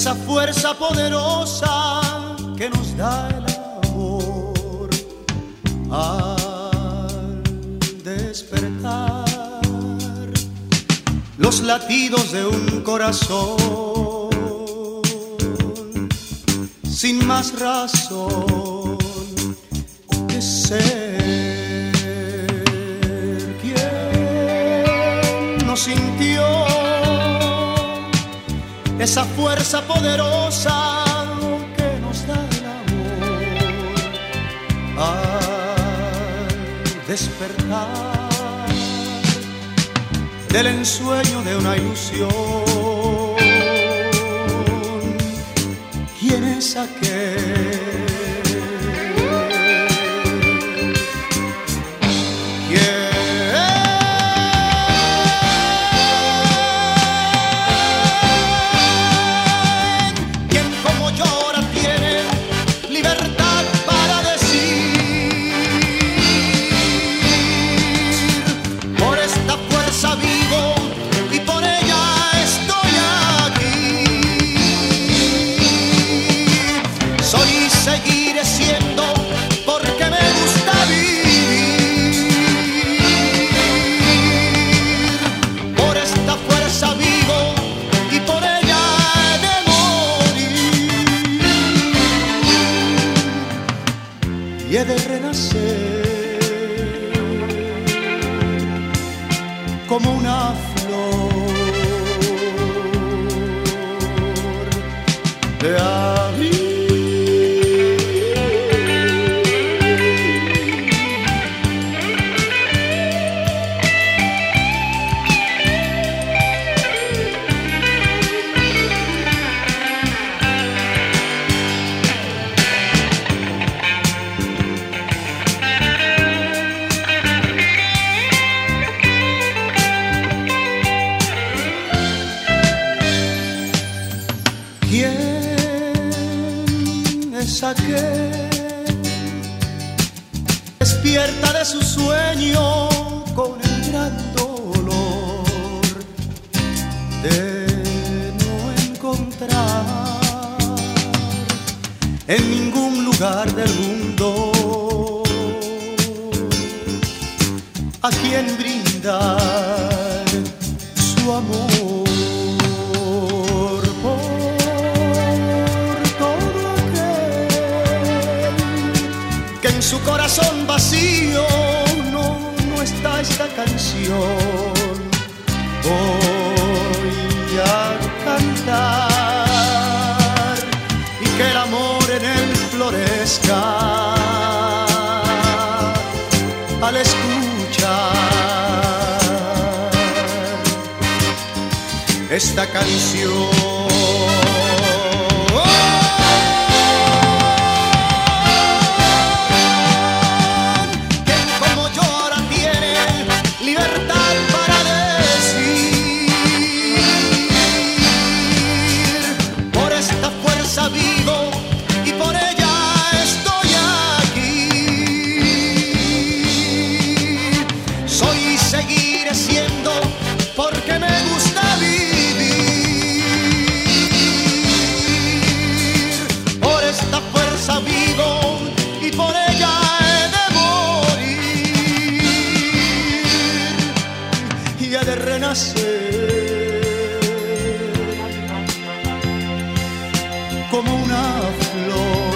esa fuerza poderosa que nos da el amor al despertar, los latidos de un corazón sin más razón que ser. ¿Quién no sintió esa fuerza poderosa que nos da el amor al despertar del ensueño de una ilusión? ¿Quién es aquel? Y he de renacer como una flor de abril. ¿Quién es aquel? Despierta de su sueño con el gran dolor de no encontrar en ningún lugar del mundo a quien brindar su amor. En su corazón vacío no está esta canción. Voy a cantar y que el amor en él florezca al escuchar esta canción. Porque me gusta vivir, por esta fuerza vivo y por ella he de morir y he de renacer como una flor